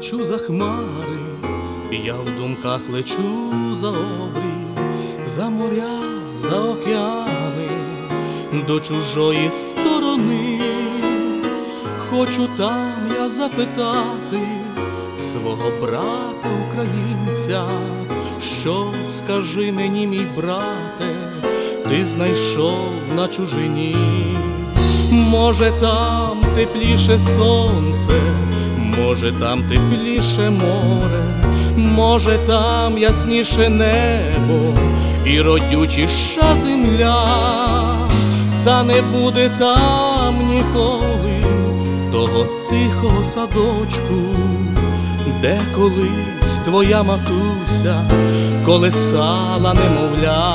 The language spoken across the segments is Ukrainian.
лечу за хмари, я в думках лечу за обрій, за моря, за океани, до чужої сторони. Хочу там я запитати свого брата українця, що, скажи мені, мій брате, ти знайшов на чужині? Може там тепліше сонце, може там тепліше море, може там ясніше небо і родючіша земля, та не буде там ніколи того тихого садочку, де колись твоя матуся колесала немовля.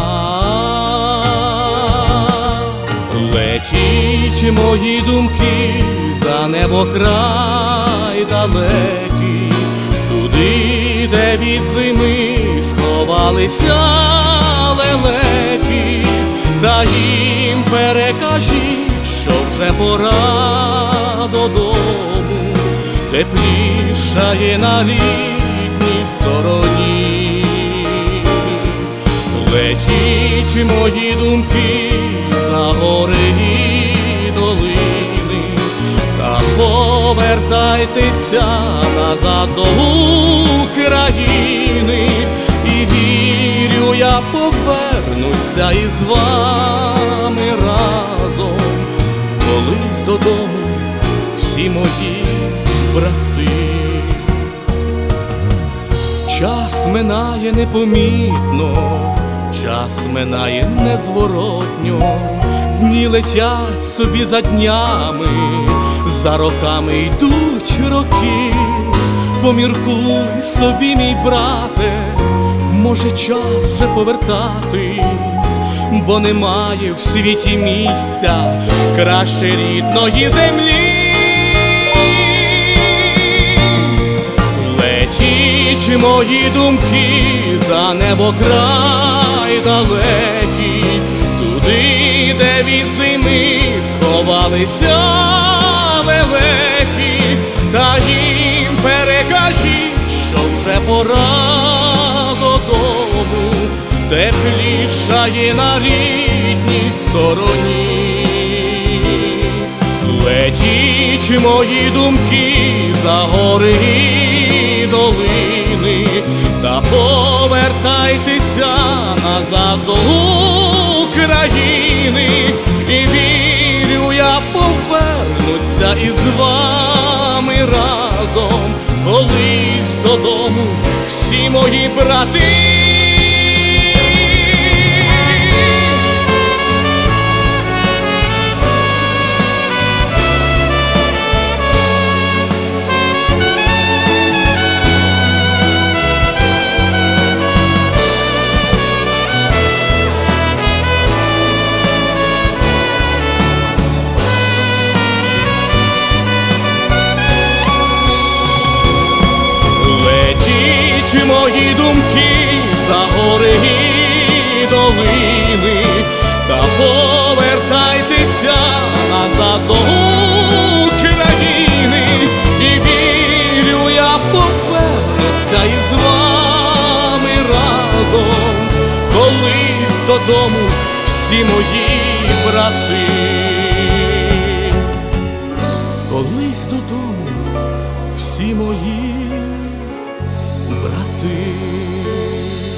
Летіть мої думки за небо край далекий, туди, де від зими сховалися лелеки, та їм перекажіть, що вже пора додому, теплішає на рідній стороні. Летіть мої думки за гори і долини, та повертайтеся назад до України, і вірю, я повернуся із вами разом, колись додому всі мої брати. Час минає непомітно, час минає незворотньо, дні летять собі за днями, за роками йдуть роки. Поміркуй собі, мій брате, може час вже повертатись, бо немає в світі місця краще рідної землі. Летіть мої думки за небо край далекий, туди, де від зими сховалися лелеки, та їм перекажіть, що вже пора додому, теплішає на рідній стороні. Летіть мої думки за гори і долини, та повертайтеся назад до України, і вірю, я повернуся із вами разом, колись додому всі мої брати. Мої думки за гори і долини, та повертайтеся назад до України, і вірю, я повернуся із вами разом, колись додому всі мої брати, колись додому всі мої брати.